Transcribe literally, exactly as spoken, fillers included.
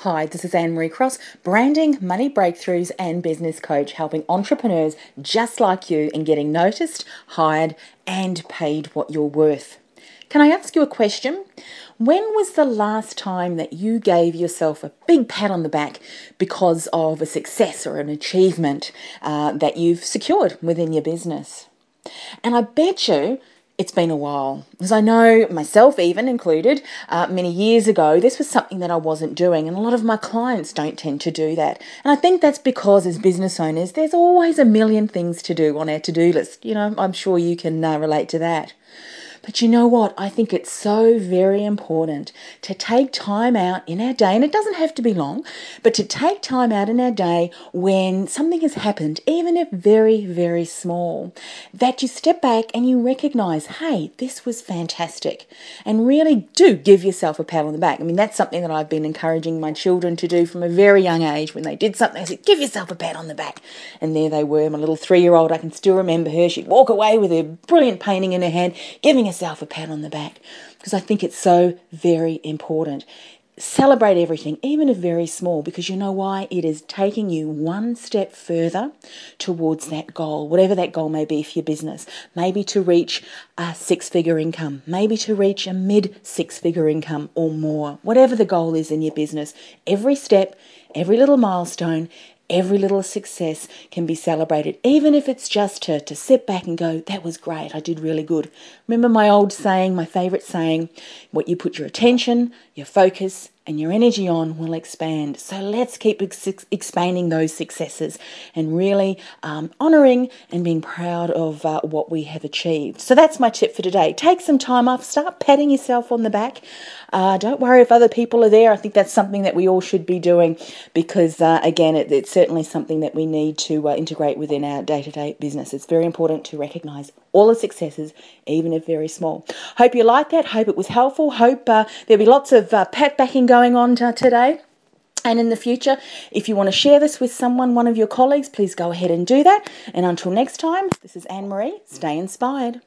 Hi, this is Anne-Marie Cross, branding, money breakthroughs and business coach, helping entrepreneurs just like you in getting noticed, hired and paid what you're worth. Can I ask you a question? When was the last time that you gave yourself a big pat on the back because of a success or an achievement uh, that you've secured within your business? And I bet you it's been a while, because I know myself even included, uh, many years ago, this was something that I wasn't doing, and a lot of my clients don't tend to do that. And I think that's because as business owners, there's always a million things to do on our to-do list. You know, I'm sure you can uh, relate to that. But you know what? I think it's so very important to take time out in our day, and it doesn't have to be long, but to take time out in our day when something has happened, even if very, very small, that you step back and you recognize, hey, this was fantastic, and really do give yourself a pat on the back. I mean, that's something that I've been encouraging my children to do from a very young age. When they did something, I said, give yourself a pat on the back. And there they were, my little three-year-old. I can still remember her. She'd walk away with her brilliant painting in her hand, giving herself a pat on the back, because I think it's so very important. Celebrate everything, even if very small, because you know why? It is taking you one step further towards that goal, whatever that goal may be for your business. Maybe to reach a six-figure income, maybe to reach a mid-six-figure income or more, whatever the goal is in your business. Every step, every little milestone, every little success can be celebrated, even if it's just to, to sit back and go, that was great, I did really good. Remember my old saying, my favourite saying, what you put your attention, your focus and your energy on will expand. So let's keep ex- expanding those successes and really um, honouring and being proud of uh, what we have achieved. So that's my tip for today. Take some time off, start patting yourself on the back. Uh, don't worry if other people are there. I think that's something that we all should be doing because, uh, again, it, it's certainly something that we need to uh, integrate within our day-to-day business. It's very important to recognise all the successes, even if very small. Hope you like that. Hope it was helpful. Hope uh, there'll be lots of uh, pat backing going on t- today. And in the future, if you want to share this with someone, one of your colleagues, please go ahead and do that. And until next time, this is Anne-Marie. Stay inspired.